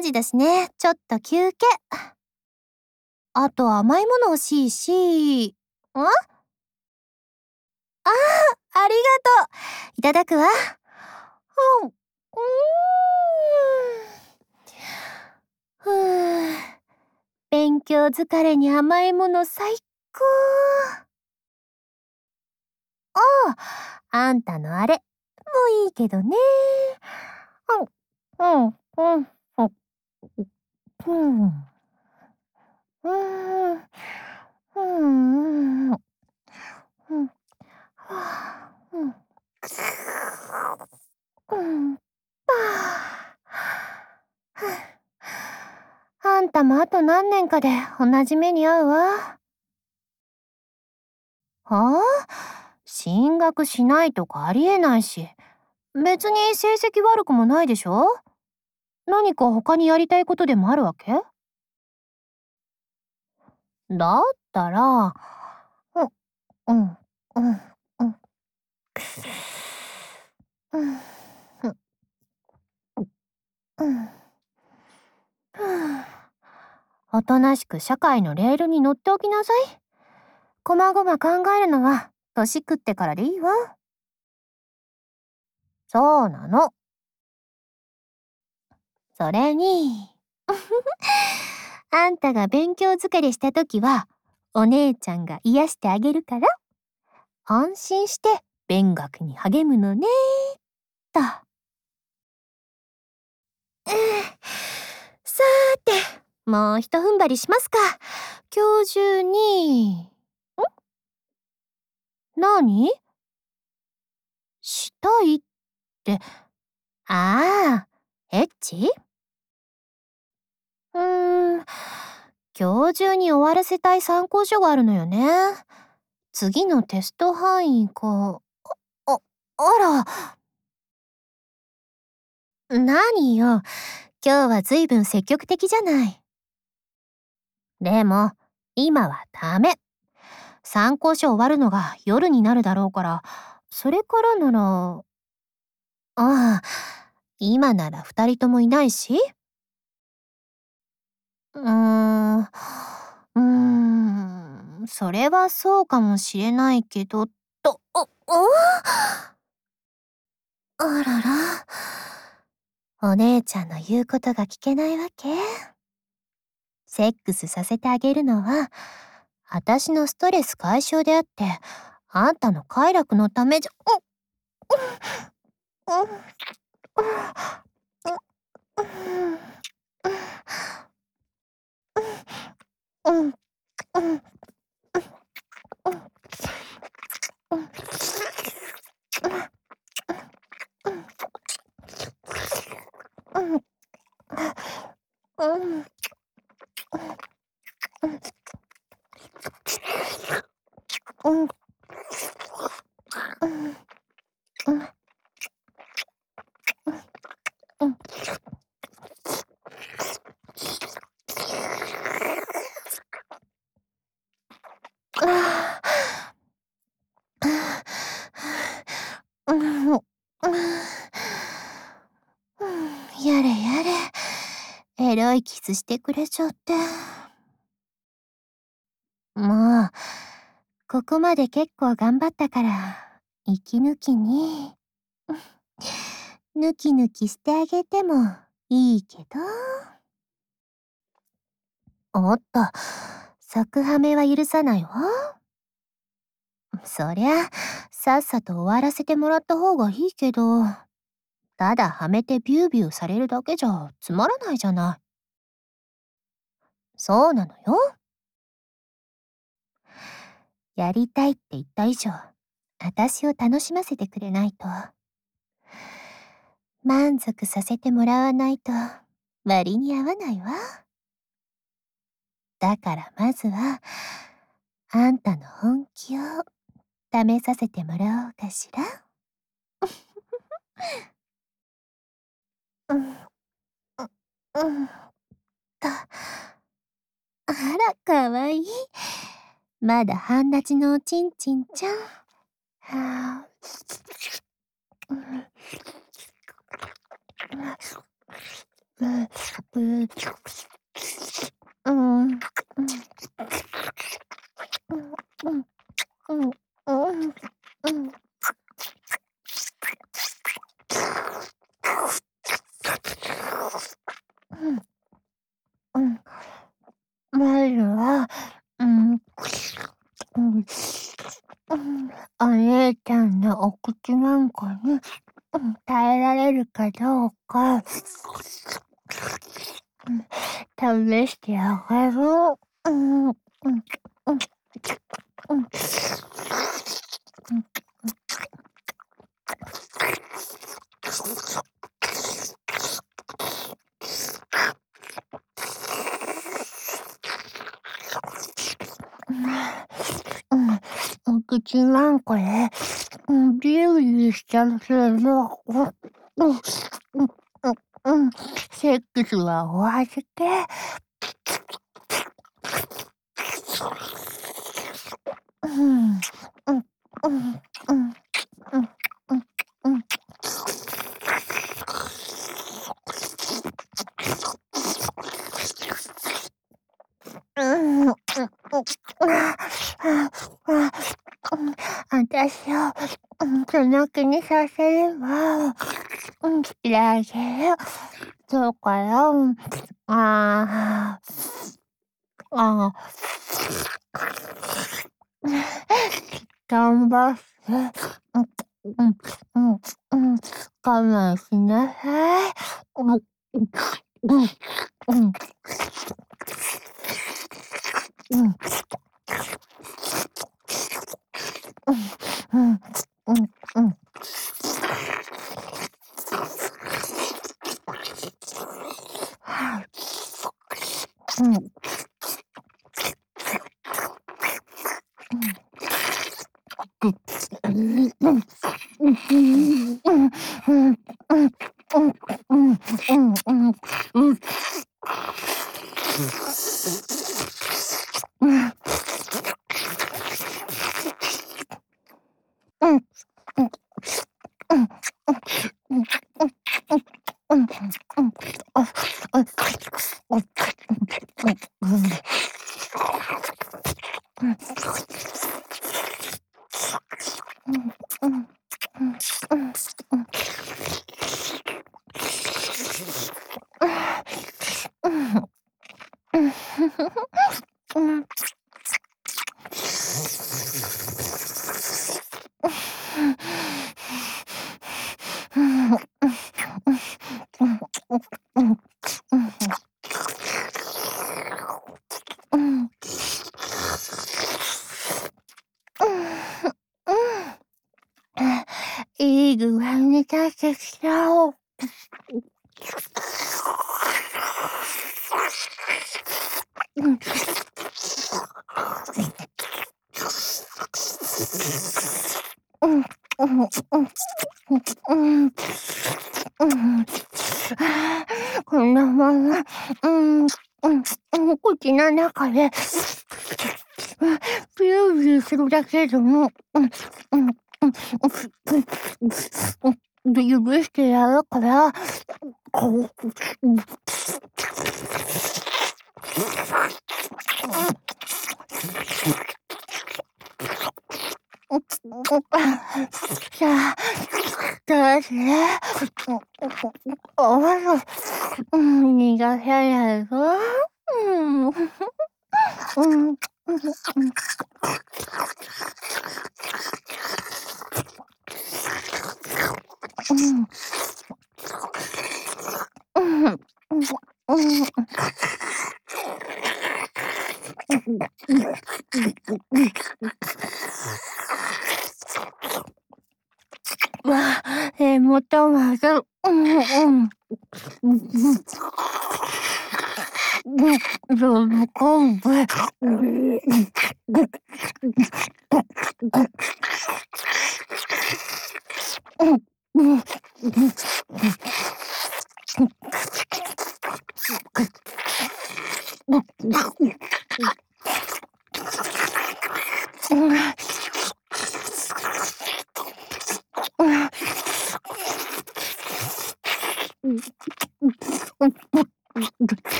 3時だしね。ちょっと休憩。あと甘いもの欲しいし。ありがとう。いただくわ。うん。ふぅ。勉強疲れに甘いもの最高。あんたのあれもいいけどね。うん、うん、うん、うん、うん、うん、うん、うん、うん、あんたもあと何年かで同じ目に遭うわ。はあ？進学しないとかありえないし、別に成績悪くもないでしょ？何か他にやりたいことでもあるわけ？だったら、うん、うん、うん、うん、うん、うん、おとなしく社会のレールに乗っておきなさい。こまごま考えるのは年食ってからでいいわ。そうなの。それに、あんたが勉強疲れした時は、お姉ちゃんが癒してあげるから、安心して勉学に励むのねと。さーて、もうひと踏ん張りしますか。今日中に。何？したいって、ああ、エッチ？今日中に終わらせたい参考書があるのよね。次のテスト範囲か。あ、あら。何よ。今日は随分積極的じゃない。でも、今はダメ。参考書終わるのが夜になるだろうから、それからなら、ああ、今なら二人ともいないし。うーん、それはそうかもしれないけど、あらら。お姉ちゃんの言うことが聞けないわけ？セックスさせてあげるのは、私のストレス解消であって、あんたの快楽のためじゃ、やれやれ。エロいキスしてくれちゃって。もう、ここまで結構頑張ったから、息抜きに、ヌキヌキしてあげてもいいけど。おっと、逆ハメは許さないわ。そりゃ、さっさと終わらせてもらった方がいいけど、ただはめてビュービューされるだけじゃつまらないじゃない。そうなのよ。やりたいって言った以上、私を楽しませてくれないと。満足させてもらわないと割に合わないわ。だからまずは、あんたの本気を試させてもらおうかしら。うん、うん、と。あら、かわいい。まだ半立ちのおちんちんちゃん。はあ、うん、 まずは、うん、うん、お姉ちゃんのお口なんかに、耐えられるかどうか、試してあげる。うんうんうんうんお口なんかで、ビリビリしちゃうけど、セックスはお預け。うん、うん、うん、うん、うん、うん、うん。私を、その気にさせれば、してあげる。そうかよ。ああ、頑張って。うん、我慢しなさい。うん、うん、うん、うん、うん。うん、いい具合に立ってきた。このまま、口の中で、ビュービューするだけでも、許してやるから、さあ、どうする？おまず、苦手やぞ。うん。わ、元まず、ロブコンブ。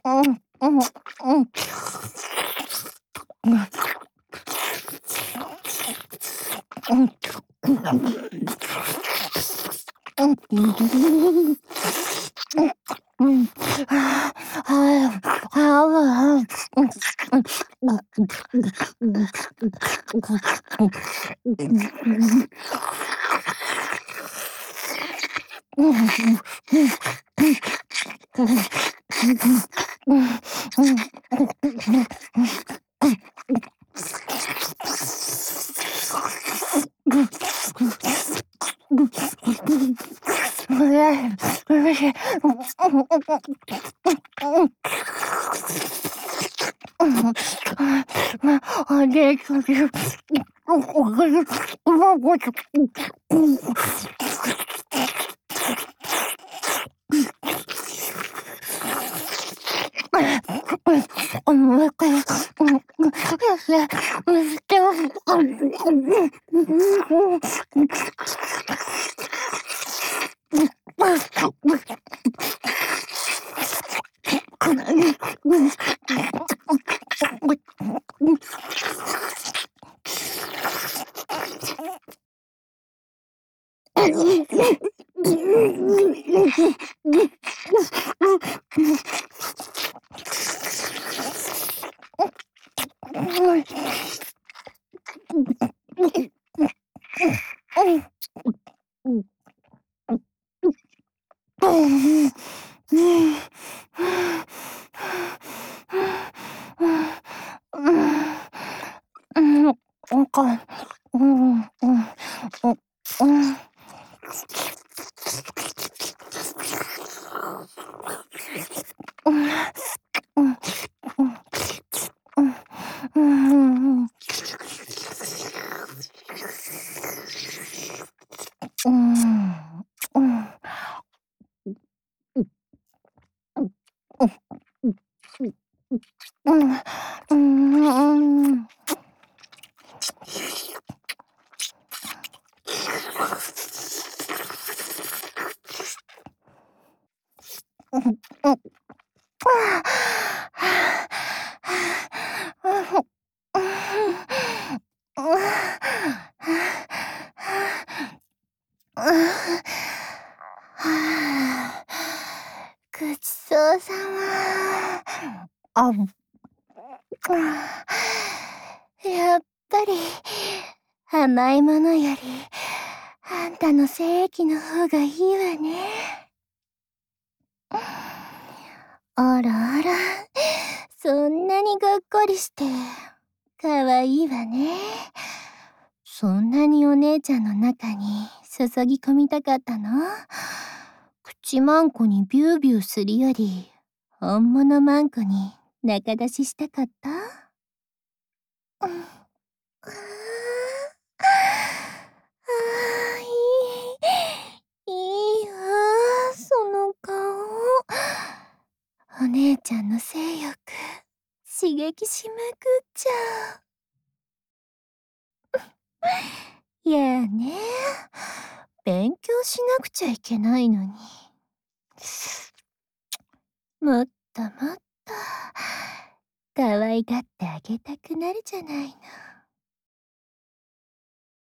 ごちそうさま。やっぱり甘いものよりあんたの精液の方がいいわね。あらあら、そんなにがっかりしてかわいいわね。そんなにお姉ちゃんの中に注ぎ込みたかったの？口マンコにビュービューするより本物マンコに仲出ししたかった？いいわ、その顔。お姉ちゃんの性欲刺激しまくっちゃう。いやね、勉強しなくちゃいけないのに。もっともっと可愛がってあげたくなるじゃないの。